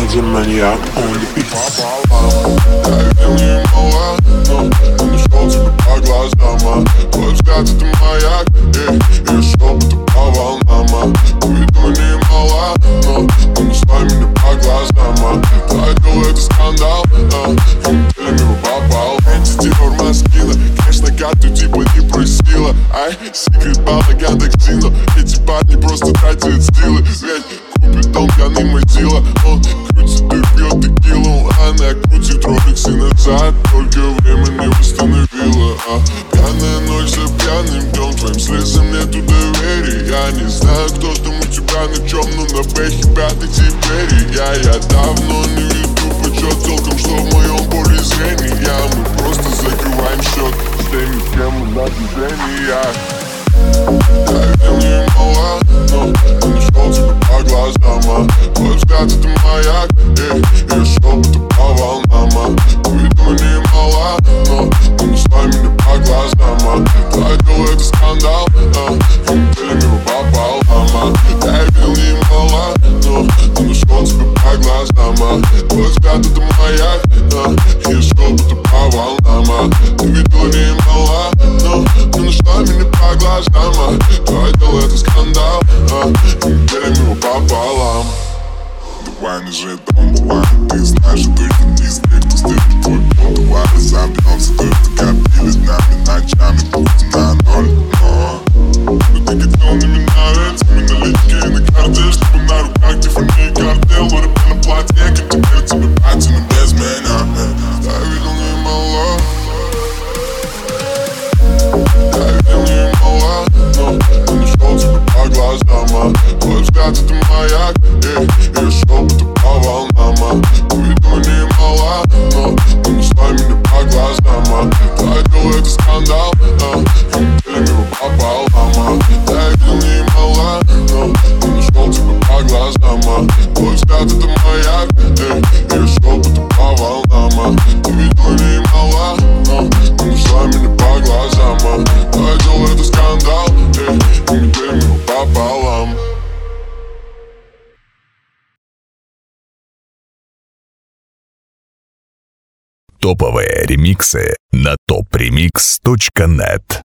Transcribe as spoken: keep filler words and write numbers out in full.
the maniac on the beat. Я видел не мало, но он нашел тебя по глазам. Твой взгляд это маяк, и я шел будто по волнам. Видел не мало, но он нашла меня по глазам. Твой это скандал, и неделями его попал. Эти форма скина, конечно, карту типа не просила. Ай, секрет балаган так сильно. Эти парни просто тратят силы. Ведь купит дом пьяный мазила. Он крутит и пьет текилу. Она крутит роликсы назад, только время не восстановило. А пьяная ночь за пьяным днем, твоим слезам нету доверия. Я не знаю, кто там у тебя на чем, но на бэхе пятый теперь. Я, я давно не веду почет толком, что в моем поле зрения. Мы просто закрываем счет с теми, с кем мы на движениях. Я видел не мало, но он нашел тебя по глазам. Твой взгляд это маяк, и я шел будто по волнам. Видел не мало, но он нашла меня по глазам. Твой это скандал, и неделями его попал. Я видел не мало, но он нашел тебя по глазам. Твой взгляд это маяк, и я шел будто по волнам. Ты видел не мало, но ты нашла меня по глазам. Твой дел это скандал, и неделями его пополам. Давай не же дом была, ты знаешь, что точно не из тех, кто стырит твой пол. Давай разобьемся, только копились нами ночами, пусть на ноль, но но ты хотел не миновать, мы налички на карте, чтобы на руках Тиффани картел. Вырубай на платье, как теперь тебе платину без меня. Я видел немало, я видел немало, но он нашел тебя по глазам. Твой взгляд это маяк, и я шел будто по волнам. Видел немало, но он нашла меня по глазам. Твой это скандал, и неделями его попал. Я видел немало, но он нашел тебя по глазам. Твой взгляд это маяк, и я шел будто по волнам. Видел немало, но он нашла меня по глазам. Твой это скандал, и неделями его пополам. Топовые ремиксы на топ ремикс точка нет.